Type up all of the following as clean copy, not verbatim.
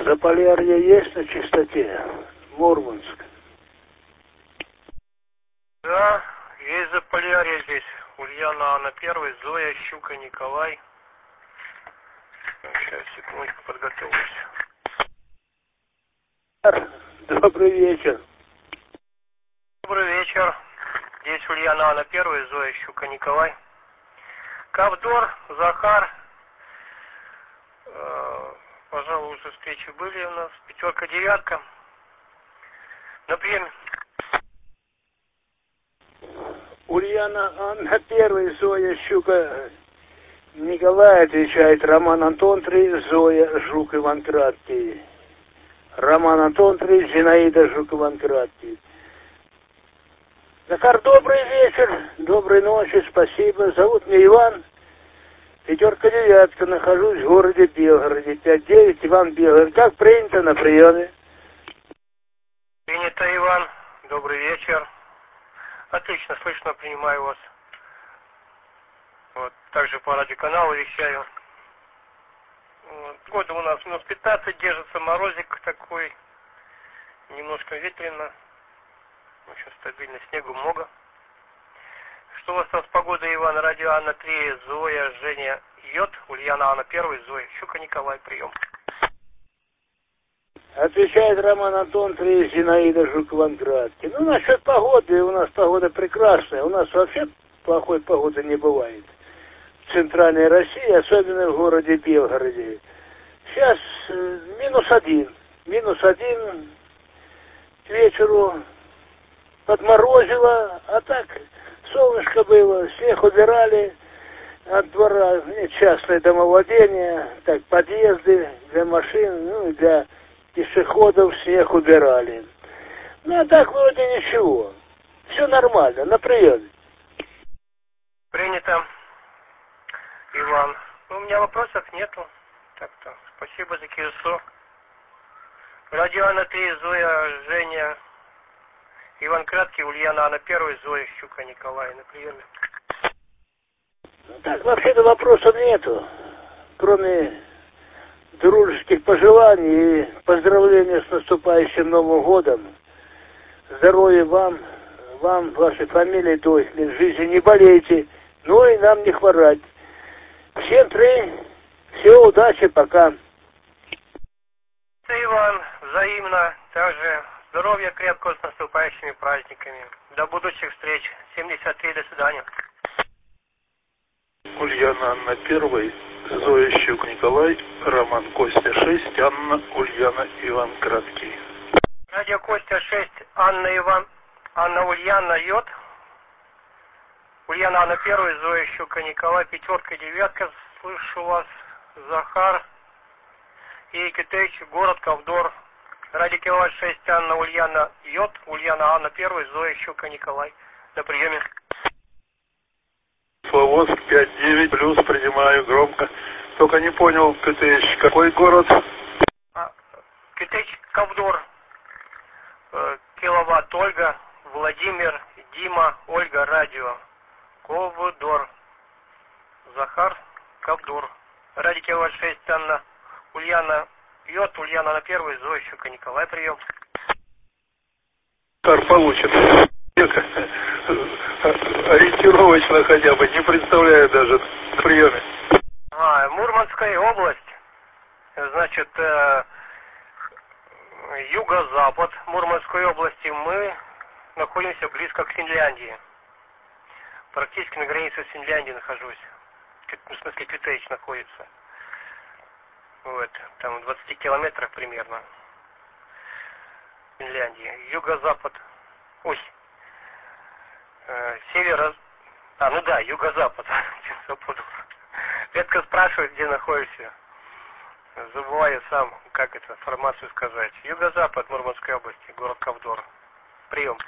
Заполярье есть на чистоте? Мурманск. Да, есть Заполярье здесь. Ульяна Анна Первый, Зоя, Щука, Николай. Сейчас, секундочку, подготовлюсь. Добрый вечер. Добрый вечер. Здесь Ульяна Анна Первый, Зоя, Щука, Николай. Ковдор, Захар. Пожалуй, уже встречи были у нас. Пятерка, девятка. На приеме. Ульяна Анна Первый, Зоя, Щука, Николай, отвечает Роман Антон 3, Зоя, Жук, Иван Краткий. Роман Антон 3, Зинаида, Жук, Иван Краткий. Захар, добрый вечер, доброй ночи, спасибо. Зовут меня Иван. Пятерка, девятка, нахожусь в городе Белгороде. 5-9, Иван, Белгород. Как принято на приеме? Принято, Иван. Добрый вечер. Отлично, слышно, принимаю вас. Вот, также по радиоканалу вещаю. Вот, погода у нас минус 15, держится морозик такой. Немножко ветрено. Очень стабильно, снегу много. Что у вас там с погодой, Иван? Радио Анна 3, Зоя, Женя, Йод, Ульяна Анна 1, Зоя, Щука, Николай, прием. Отвечает Роман Антон 3, Зинаида, Жук, Иван Краткий. Ну, насчет погоды, у нас погода прекрасная. У нас вообще плохой погоды не бывает. В центральной России, особенно в городе Белгороде. Сейчас -1. -1 к вечеру подморозило, а так солнышко было, снег убирали от двора, частное домовладение, так, подъезды для машин, ну, и для пешеходов снег убирали. Ну, а так вроде ничего. Все нормально, на приеме. Принято, Иван. Ну, у меня вопросов нету. Так-то, спасибо за КСО. Радио Анна 3, Зоя, Женя, Иван Краткий, Ульяна Анна 1, Зоя, Щука, Николай, на приеме. Ну, так, вообще-то вопросов нету. Кроме дружеских пожеланий и поздравления с наступающим Новым годом. Здоровья вам, вашей фамилии, то есть в жизни не болейте, но и нам не хворать. Всем всего удачи, пока. Иван, взаимно, также здоровья крепкого с наступающими праздниками. До будущих встреч. 73, до свидания. Ульяна Анна 1, Зоя, Щук, Николай, Роман Костя 6, Анна, Ульяна, Иван Краткий. Радио Костя 6, Анна Ульяна, Йод. Ульяна Анна 1, Зоя, Щука, Николай, пятерка, девятка, слышу вас, Захар и Китеч, город Ковдор. Радио Киловатт 6, Анна Ульяна, Йод, Ульяна Анна 1, Зоя, Щука, Николай. На приеме. Славовск 5-9, плюс, принимаю громко. Только не понял, Китеч, какой город? Китеч, Ковдор. Киловатт, Ольга, Владимир, Дима, Ольга, радио. Ковдор. Захар, Ковдор. Радио Киловатт 6, Анна Ульяна, Йод, Ульяна на 1, Зоя, Щука, Николай, прием. Захар получен. Ориентировочно хотя бы, не представляю даже на приеме. Мурманская область. Значит, юго-запад Мурманской области. Мы находимся близко к Финляндии. Практически на границе с Финляндией нахожусь. В смысле, Китеич находится. Вот, там в 20 километрах примерно. Финляндии. Юго-запад. Ой. Юго-запад. Редко спрашивают, где находишься. Забываю сам, как эту информацию сказать. Юго-запад Мурманской области, город Ковдор. Прием.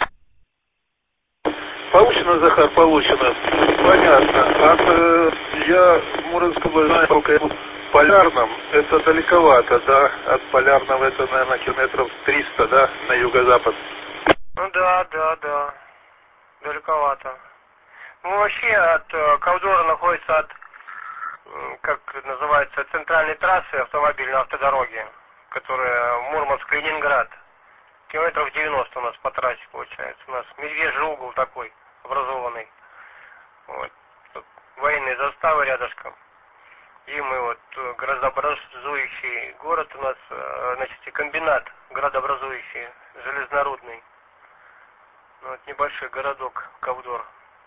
Получено, Захар, получено. Понятно. Я в Мурманской области знаю, только в Полярном. Это далековато, да? От Полярного это, наверное, километров 300, да? На юго-запад. Ну да. Далековато. Ну вообще от Ковдора находится от, как называется, центральной трассы автомобильной автодороги. которая Мурманск-Ленинград. Километров 90 у нас по трассе получается. У нас медвежий угол такой образованный. Вот. Тут военные заставы рядышком. И мы вот градообразующий город у нас, значит, и комбинат градообразующий, железнорудный. Вот небольшой городок Ковдор.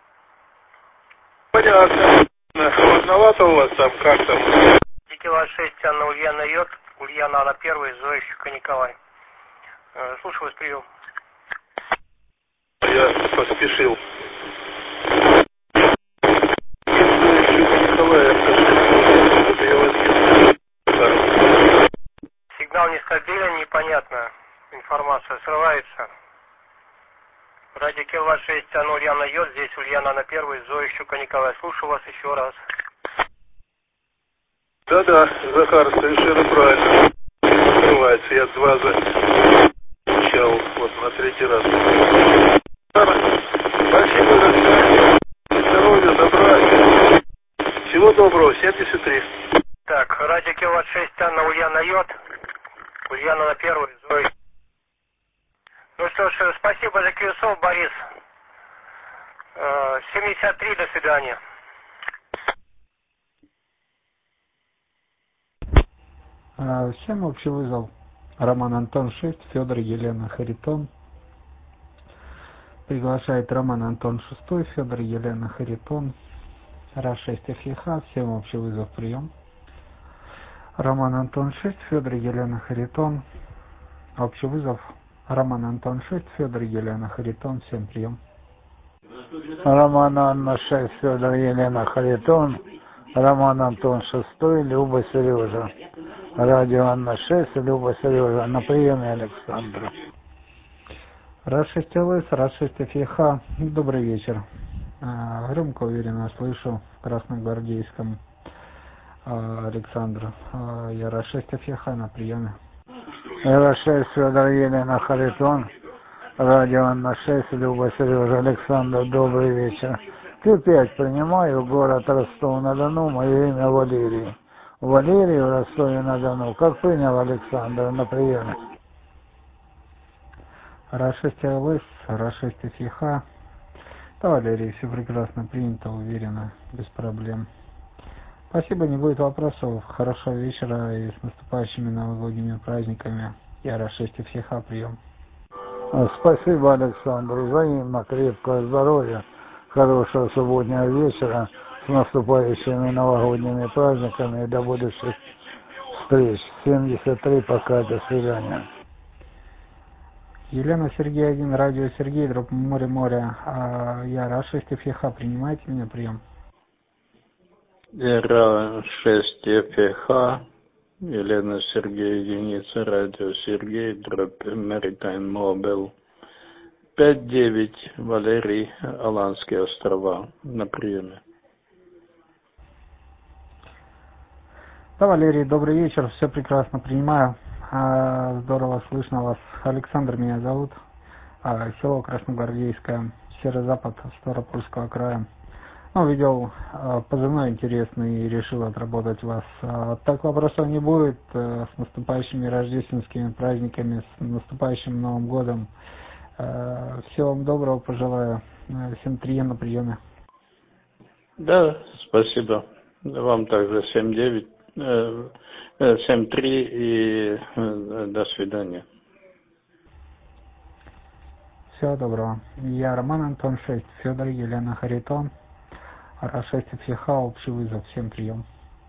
Понятно. Сложновато у вас там, как там? Кило 6, Анна Ульяна Йод, Ульяна Анна 1, Зоя Щука Николай. Слушаю вас, прием. Я поспешил. Щука Николай, я вас не... Сигнал нестабилен, непонятно. Информация срывается. Радио Кило 6, Анна Ульяна Йод, здесь Ульяна Анна 1, Зоя Щука Николай. Слушаю вас еще раз. Да-да, Захар, совершенно правильно. Открывается, я 2 замечал, вот на 3-й раз. Спасибо за связь. Здоровья, добра. Всего доброго, 73. Так, радио Кило 6, Анна Ульяна Йод, Ульяна на 1, Зоя. Ну что ж, спасибо за QSO, Борис. 73, до свидания. Всем общий вызов. Роман Антон 6, Федор Елена Харитон. Приглашает Роман Антон 6, Федор Елена Харитон. РА-6 ФЕХА. Всем общий вызов, прием. Роман Антон 6, Федор Елена Харитон. Общий вызов. Роман Антон 6, Федор Елена Харитон. Всем прием. Роман Анна 6, Федор Елена Харитон. Роман Антон 6, Люба Сережа. Радио Анна 6, Люба Сережа. На приеме Александра. РА-6 ЛС, РА-6 ФЕХА. Добрый вечер. Громко, уверенно слышу в Красногвардейском. Александр. Я РА-6 ФЕХА на приеме. РА-6, Федор Елена Харитон. Радио Анна 6, Люба Сережа. Александр, добрый вечер. Q5 принимаю, город Ростов-на-Дону, мое имя Валерий. Валерий в Ростове-на-Дону. Как принял Александр на приеме? РА-6 ЛС, РА-6 ФЕХА. Да, Валерий, все прекрасно принято, уверенно, без проблем. Спасибо, не будет вопросов. Хорошего вечера и с наступающими новогодними праздниками. Я РА-6 ФЕХА, прием. Спасибо, Александр. Взаимно, крепкого здоровья, хорошего субботнего вечера, с наступающими новогодними праздниками и до будущих встреч. 73, пока, до свидания. Елена Сергей 1, радио Сергей, дроп море. Я РА-6 ФЕХА, принимаете меня, прием? РА-6 ФЕХА, Елена Сергей, единица, радио Сергей, дроп Maritime Mobile. 5-9, Валерий, Аландские острова, на приеме. Да, Валерий, добрый вечер, все прекрасно принимаю. Здорово слышно вас. Александр меня зовут. Село Красногвардейское, северо-запад Ставропольского края. Ну, видел позывной интересный и решил отработать вас. Так вопросов не будет. С наступающими рождественскими праздниками, с наступающим Новым годом. Всего вам доброго пожелаю. Всем на приеме. Да, спасибо. Вам также 7-9, 7-3 и до свидания. Всего доброго. Я Роман Антон 6, Федор Елена Харитон. РА-6 ФЕХА, общий вызов. Всем прием.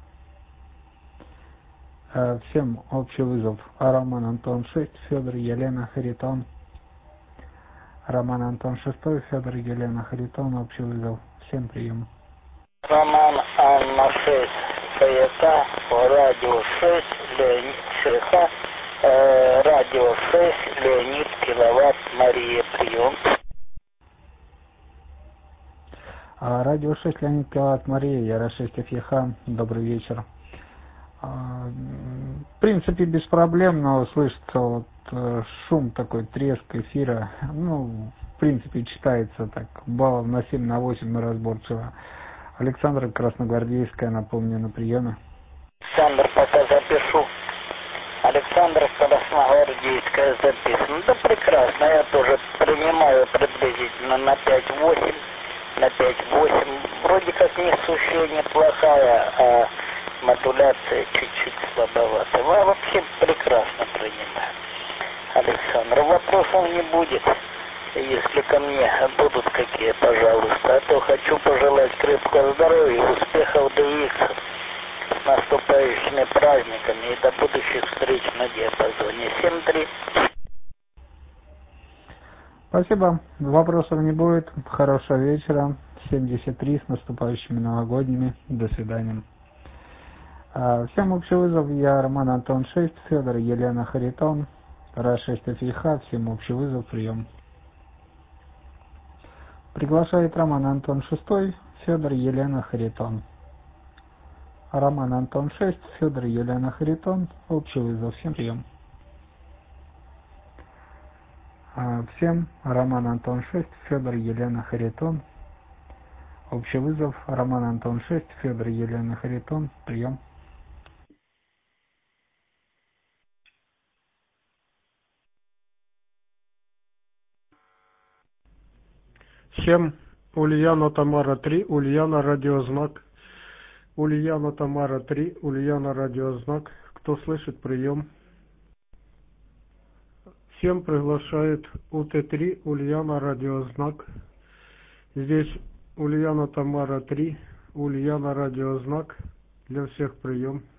Всем общий вызов. Роман Антон 6, Федор Елена Харитон. Роман Антон 6, Федор Елена Харитон, общий вызов. Всем прием. Роман Анна 6, ФЕХА, радио 6, Леонид ФЕХА, радио 6, Леонид Киловатт, Мария, прием. Радио 6, Леонид Киловатт, Мария, я РА-6 ФЕХА, добрый вечер. В принципе, без проблем, но слышится вот шум такой, треск эфира. Ну, в принципе, читается так, баллов на 7, на 8 разборчиво. Александр, Красногвардейская, напомню, на приеме. Александр, пока запишу. Александр. Александр, Красногвардейская записано. Да прекрасно, я тоже принимаю приблизительно на 5-8. На 5-8. Вроде как несущая неплохая, а модуляция чуть-чуть слабовата. А вообще прекрасно принимаю. Александр, вопросов не будет. Если ко мне будут какие, пожалуйста. А то хочу пожелать крепкого здоровья и успехов DX. С наступающими праздниками и до будущих встреч на диапазоне. 7-3. Спасибо. Вопросов не будет. Хорошего вечера. 73 с наступающими новогодними. До свидания. Всем общий вызов. Я Роман Антон 6, Федор, Елена Харитон. Ра-6 ФИХ. Всем общий вызов. Прием. Приглашает Роман Антон 6, Федор, Елена Харитон. Роман Антон 6, Федор, Елена Харитон. Общий вызов. Всем прием. Всем Роман Антон 6, Федор, Елена Харитон. Общий вызов. Роман Антон 6, Федор, Елена Харитон. Прием. Всем Ульяна Тамара 3, Ульяна радиознак. Ульяна Тамара 3, Ульяна радиознак. Кто слышит, прием. Всем приглашает УТ3, Ульяна радиознак. Здесь Ульяна Тамара 3, Ульяна радиознак. Для всех прием.